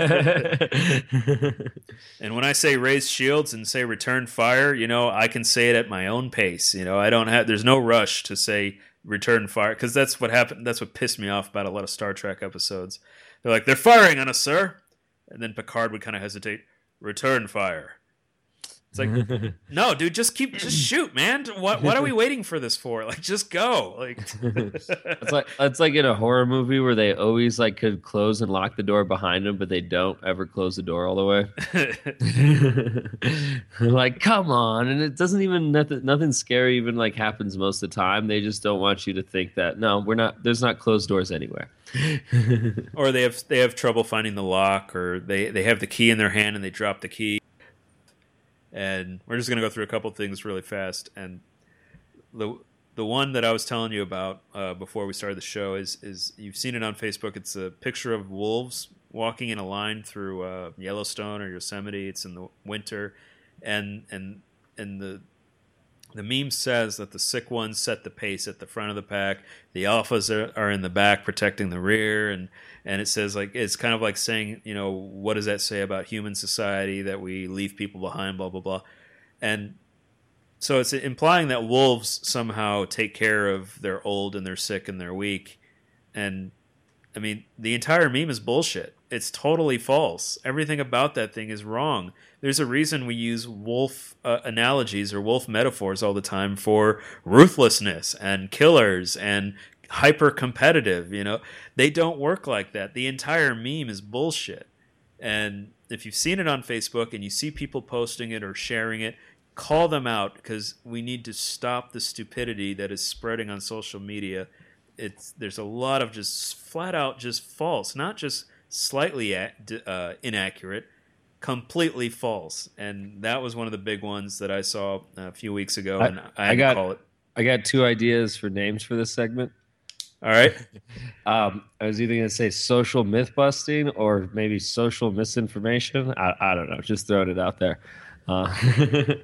And when I say raise shields and say return fire, I can say it at my own pace. There's no rush to say return fire because that's what happened. That's what pissed me off about a lot of Star Trek episodes. They're like, they're firing on us, sir. And then Picard would kind of hesitate. Return fire. It's like, no, dude, just shoot, man. What are we waiting for this for? Like, just go. Like, it's like in a horror movie where they always like could close and lock the door behind them, but they don't ever close the door all the way. Like, come on, and it doesn't even nothing scary even like happens most of the time. They just don't want you to think that no, we're not. There's not closed doors anywhere. Or they have trouble finding the lock, or they have the key in their hand and they drop the key. And we're just going to go through a couple things really fast. And the one that I was telling you about before we started the show is you've seen it on Facebook. It's a picture of wolves walking in a line through Yellowstone or Yosemite. It's in the winter, and the meme says that the sick ones set the pace at the front of the pack. The alphas are in the back protecting the rear, and it says like it's kind of like saying, what does that say about human society that we leave people behind, blah blah blah, and so it's implying that wolves somehow take care of their old and their sick and their weak, and I mean the entire meme is bullshit. It's totally false. Everything about that thing is wrong. There's a reason we use wolf analogies or wolf metaphors all the time for ruthlessness and killers and hyper-competitive. They don't work like that. The entire meme is bullshit. And if you've seen it on Facebook and you see people posting it or sharing it, call them out because we need to stop the stupidity that is spreading on social media. There's a lot of just flat out just false, not just slightly inaccurate, completely false. And that was one of the big ones that I saw a few weeks ago, and I call it. I got two ideas for names for this segment. All right. I was either going to say social myth busting or maybe social misinformation. I don't know. Just throwing it out there. But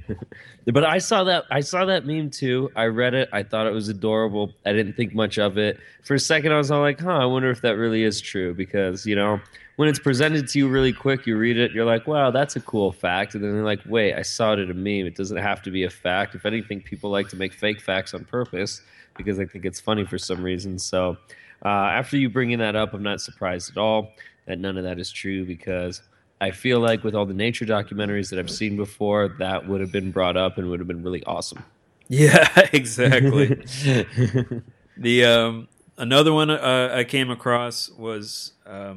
I saw that meme too. I read it. I thought it was adorable. I didn't think much of it. For a second, I was all like, I wonder if that really is true. Because, when it's presented to you really quick, you read it, you're like, wow, that's a cool fact. And then you're like, wait, I saw it in a meme. It doesn't have to be a fact. If anything, people like to make fake facts on purpose because they think it's funny for some reason. So after you bringing that up, I'm not surprised at all that none of that is true because I feel like with all the nature documentaries that I've seen before, that would have been brought up and would have been really awesome. Yeah, exactly. The another one I came across was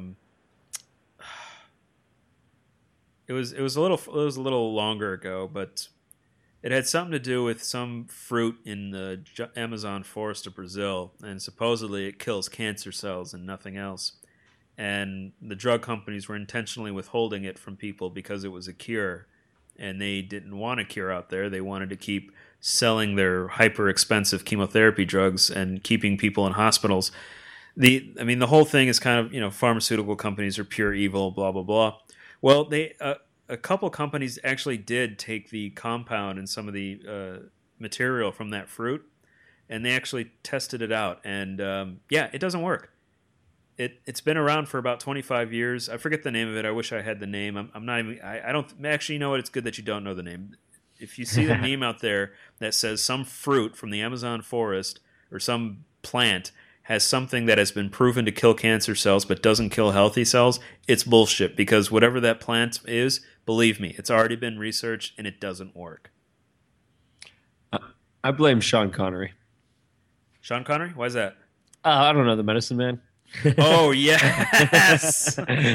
it was a little longer ago, but it had something to do with some fruit in the Amazon forest of Brazil, and supposedly it kills cancer cells and nothing else. And the drug companies were intentionally withholding it from people because it was a cure, and they didn't want a cure out there. They wanted to keep selling their hyper expensive chemotherapy drugs and keeping people in hospitals. The whole thing is kind of, pharmaceutical companies are pure evil, blah blah blah. Well, they a couple companies actually did take the compound and some of the material from that fruit, and they actually tested it out, and it doesn't work. It's been around for about 25 years. I forget the name of it. I wish I had the name. I'm not even. I don't actually. You know what? It's good that you don't know the name. If you see the meme out there that says some fruit from the Amazon forest or some plant has something that has been proven to kill cancer cells but doesn't kill healthy cells, it's bullshit because whatever that plant is, believe me, it's already been researched and it doesn't work. I blame Sean Connery. Sean Connery? Why is that? I don't know, the medicine man. Oh, yes.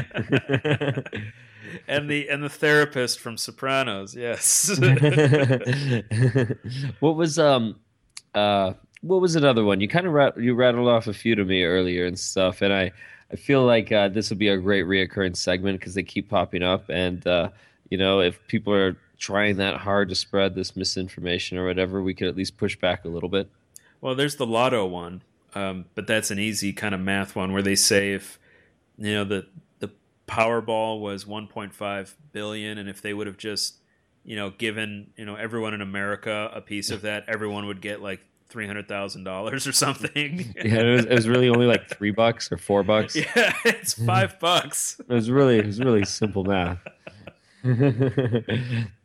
And the therapist from Sopranos, yes. What was what was another one? You kind of you rattled off a few to me earlier and stuff, and I feel like this would be a great reoccurring segment because they keep popping up, and if people are trying that hard to spread this misinformation or whatever, we could at least push back a little bit. Well, there's the lotto one, but that's an easy kind of math one where they say if the Powerball was 1.5 billion, and if they would have just given everyone in America a piece of that, everyone would get like $300,000 or something. Yeah, it was really only like $3 or $4. Yeah, it's $5. It was really simple math. Yeah,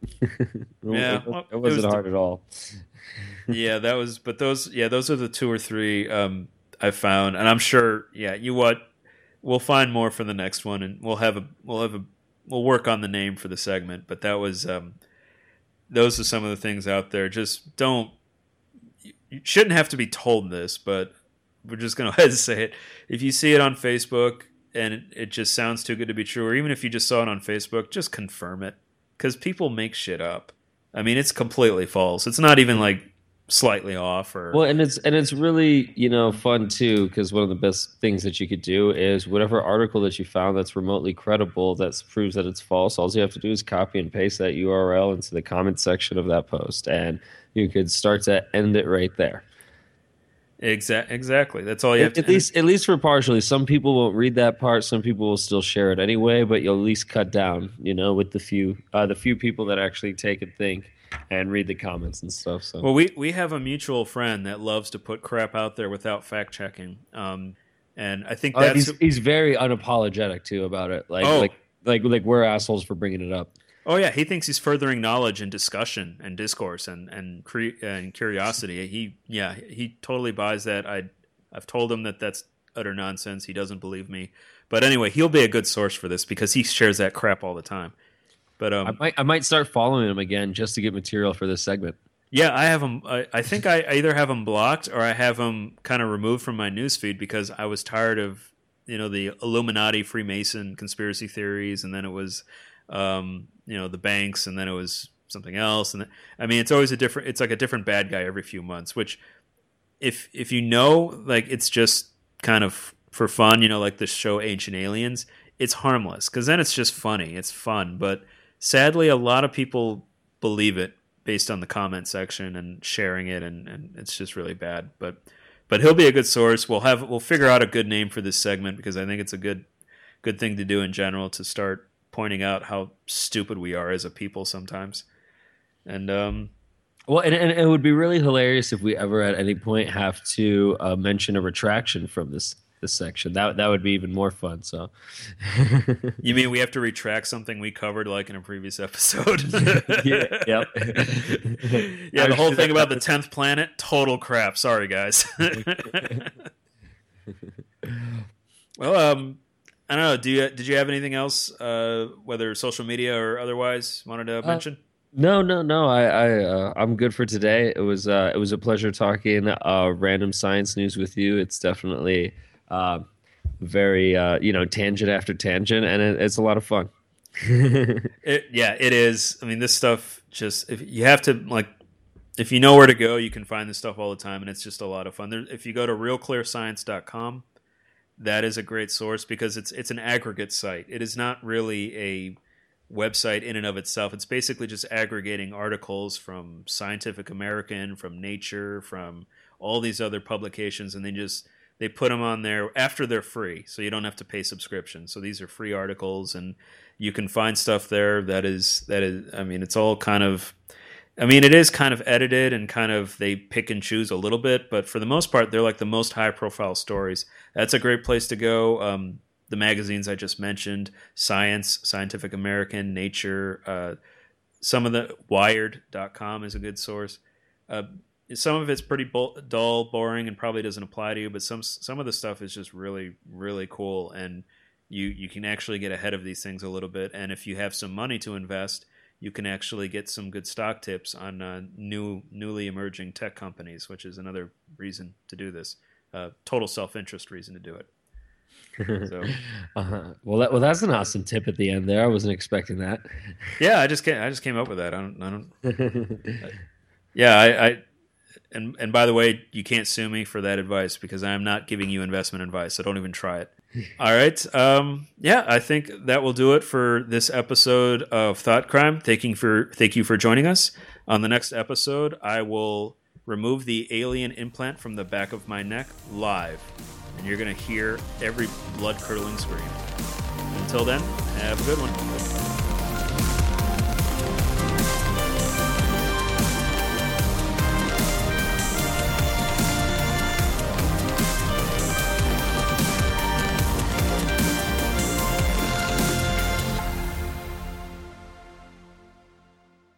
it wasn't hard at all. Yeah, that was. But those are the two or three I found, and I'm sure. Yeah, we'll find more for the next one, and we'll work on the name for the segment. But that was those are some of the things out there. Just don't. You shouldn't have to be told this, but we're just going to go ahead and say it. If you see it on Facebook and it just sounds too good to be true, or even if you just saw it on Facebook, just confirm it, because people make shit up. I mean, it's completely false. It's not even like slightly off or well, and it's really fun too, because one of the best things that you could do is whatever article that you found that's remotely credible that proves that it's false, all you have to do is copy and paste that URL into the comment section of that post, and you could start to end it right there. Exactly. That's all you have to. At least for partially. Some people won't read that part. Some people will still share it anyway. But you'll at least cut down, with the few people that actually take and think and read the comments and stuff. So, well, we have a mutual friend that loves to put crap out there without fact checking. And I think he's very unapologetic too about it. Like we're assholes for bringing it up. Oh yeah, he thinks he's furthering knowledge and discussion and discourse and curiosity. He totally buys that. I've told him that that's utter nonsense. He doesn't believe me. But anyway, he'll be a good source for this because he shares that crap all the time. But I might start following him again just to get material for this segment. Yeah, I have him. I think I either have him blocked or I have him kind of removed from my newsfeed because I was tired of the Illuminati, Freemason conspiracy theories, and then it was the banks, and then it was something else. And it's always it's like a different bad guy every few months, which if like it's just kind of for fun, like the show Ancient Aliens, it's harmless because then it's just funny. It's fun. But sadly, a lot of people believe it based on the comment section and sharing it. And it's just really bad, but he'll be a good source. We'll figure out a good name for this segment because I think it's a good thing to do in general to start pointing out how stupid we are as a people sometimes. And well, and it would be really hilarious if we ever at any point have to mention a retraction from this section. That would be even more fun. So you mean we have to retract something we covered like in a previous episode? Yep. Yeah, the whole thing about the 10th planet, total crap. Sorry guys. Well, I don't know. Did you have anything else, whether social media or otherwise, wanted to mention? No. I'm good for today. It was a pleasure talking random science news with you. It's definitely very tangent after tangent, and it's a lot of fun. It is. I mean, this stuff just if you know where to go, you can find this stuff all the time, and it's just a lot of fun. If you go to realclearscience.com. That is a great source because it's an aggregate site. It is not really a website in and of itself. It's basically just aggregating articles from Scientific American, from Nature, from all these other publications, and they put them on there after they're free, so you don't have to pay subscription. So these are free articles, and you can find stuff there that is. I mean, it's all kind of. I mean, it is kind of edited and kind of they pick and choose a little bit, but for the most part, they're like the most high-profile stories. That's a great place to go. The magazines I just mentioned, Science, Scientific American, Nature, some of the Wired.com is a good source. Some of it's pretty dull, boring, and probably doesn't apply to you, but some of the stuff is just really, really cool, and you can actually get ahead of these things a little bit. And if you have some money to invest, you can actually get some good stock tips on newly emerging tech companies, which is another reason to do this. Total self-interest reason to do it. So. Well, that's an awesome tip at the end there. I wasn't expecting that. Yeah, I just came up with that. I don't. Yeah, And by the way, you can't sue me for that advice because I am not giving you investment advice, so don't even try it. All right. Yeah, I think that will do it for this episode of Thought Crime. Thank you for joining us. On the next episode, I will remove the alien implant from the back of my neck live, and you're going to hear every blood-curdling scream. Until then, have a good one.